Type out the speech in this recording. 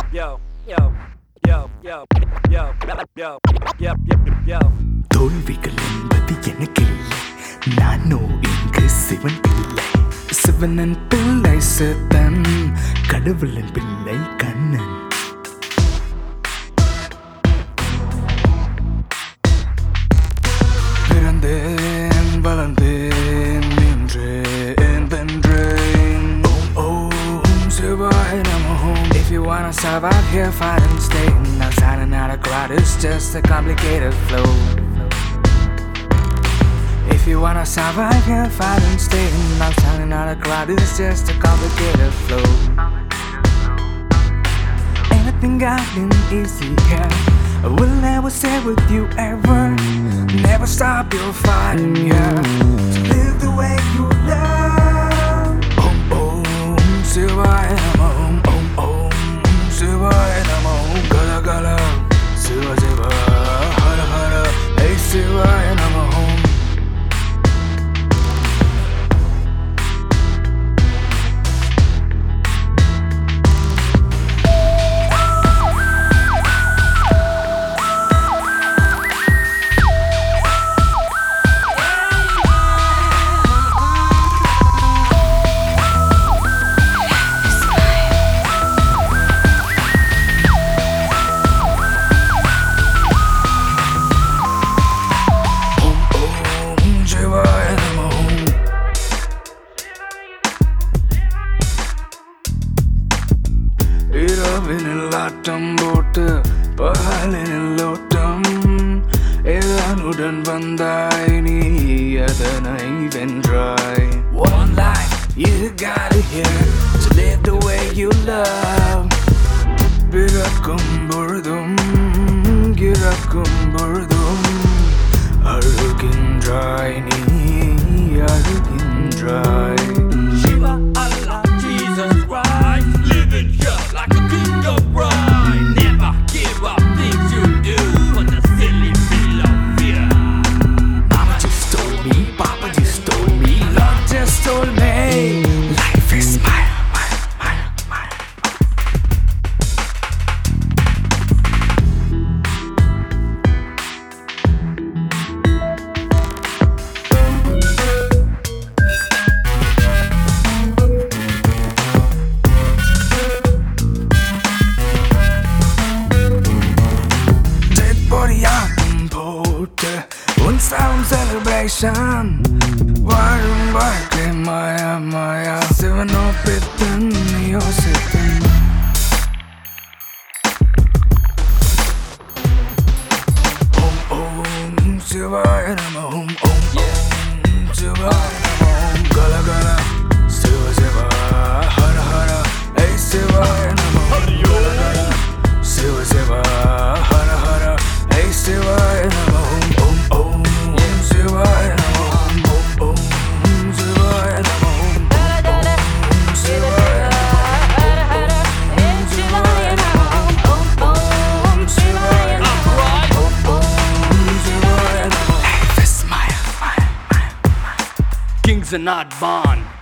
yo, yo, yo, yo, yo, yo, yo, yo. தோல்விகள் என்பது எனக்கில்லை, நானோ இங்கு சிவன் பிள்ளை. சிவனன் பிள்ளை சித்தன், கடவுளின் பிள்ளை கண்ணன். பிறந்தேன் வளர்ந்தேன் நின்றேன் வென்றேன். ஓம் ஓம் சிவாய நமோ. If you wanna survive here, fight and stay. Now signing out a crowd is just a complicated flow. If you wanna survive here, fight and stay. Now signing out a crowd is just a complicated flow. Anything gotten easy here. I will never stay with you ever. Never stop your fighting here. To live the way you love. Om Om Shivaya Namo. Om Om Shivaya Namo. Gala Gala Shiva Shiva Hara Hara. Hey Shivaya Namo. இரவினில் ஆட்டம் போட்டு பகலினில் ஓட்டம். எதனுடன் வந்தாய் நீ அதனை வென்றாய். One life you got it here to live the way you love. பிறக்கும் பொழுதும் இறக்கும் பொழுதும் அழுகின்றாய் நீ அழுகின்றாய். Shiva, Allah, Jesus Christ, living here like a king of pride. Never give up things you do for the silly feel of fear. Mama just told me, Papa just told me, Lord just told me, life is mine. Unstable celebration. வாழும் வாழ்க்கை மாயா மாயா. சிவனோ பித்தன் யோசித்தன். ஓம் ஓம் சிவாய நமோ. ஓம் ஓம் சிவாய நமோ. கல கல Shiva Shiva Hara Hara. hey சிவாய நமோ. கல கல Shiva Shiva Hara Hara. hey சிவாய நமோ. Kings are not born,